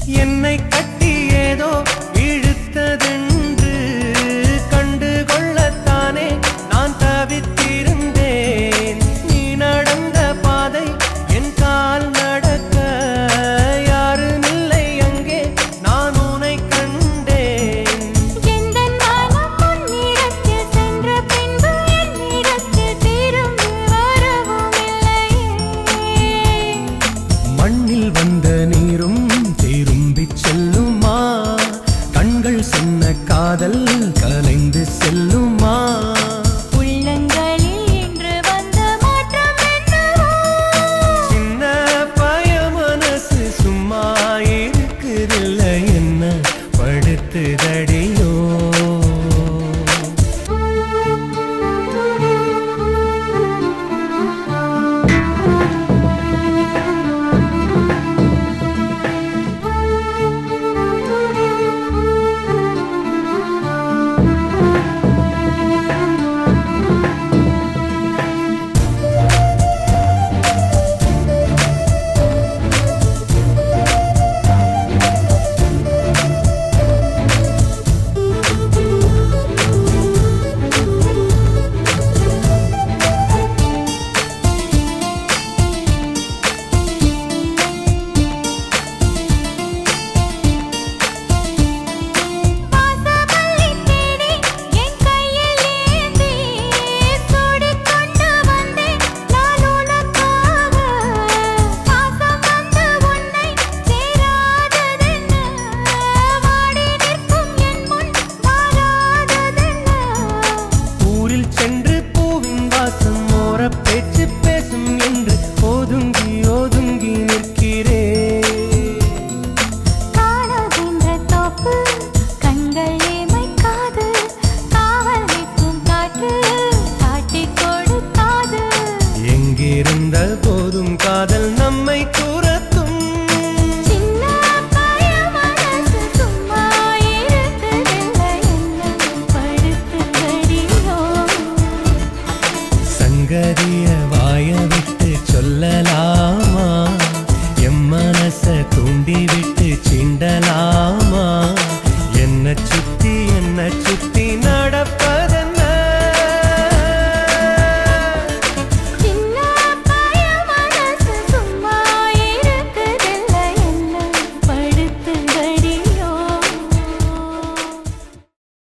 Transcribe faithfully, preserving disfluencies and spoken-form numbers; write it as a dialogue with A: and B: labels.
A: என்னை கட்டி ஏதோ இழுத்ததென்று கண்டு கொள்ளத்தானே நான் தவித்திருந்தேன். நீ நடந்த பாதை என் கால் நடக்க யாரும் இல்லை அங்கே நான் உன்னை கண்டேன்.
B: எந்தன் மனம் உன்னிடத்தில் சென்ற பின்பு என்னிடத்தில் திரும்பி வரவும் இல்லையே.
A: மண்ணில் வந்த நீரும் திரும்பிச் செல்லுமா? கண்கள் சொன்ன காதல் கலைந்து செல்லுமா?
B: உள்ளங்களில் இன்று வந்த மாற்றம் என்னவோ?
A: சின்ன பய மனசு சும்மா இருக்குதில்லை, என்ன படுத்துதடியோ?
B: வாசமல்லி தேடி என் கையில் ஏந்தி சூடிக்கொண்டு வந்தேன் நான் உனக்காக. பாசம் வந்து உன்னை சேராததென்ன? வாடி நிற்கும் என் முன் வாராததென்ன?
A: ஊரில் சென்று பூவின் வாசம் ஓர பேச்சு பேசும் என்று ஒதுங்கி ஒதுங்கி நிற்கிறேன்.
B: காணுகின்ற தோப்பு கண்கள் ஏமைக்காது, காவல் நிற்கும் காற்று காட்டிக் கொடுக்காது.
A: எங்கிருந்த போதும் காதல் நம்மை துரத்தும்.
B: சின்ன பய மனசு சும்மா இருக்குதில்லை, என்ன படுத்துதடியோ?
A: சங்கதிய வாய விட்டு சொல்லலாமா? எம் மனச தூண்டி விட்டு சிண்டலாமா? என்ன சுத்தி என்ன சுத்தி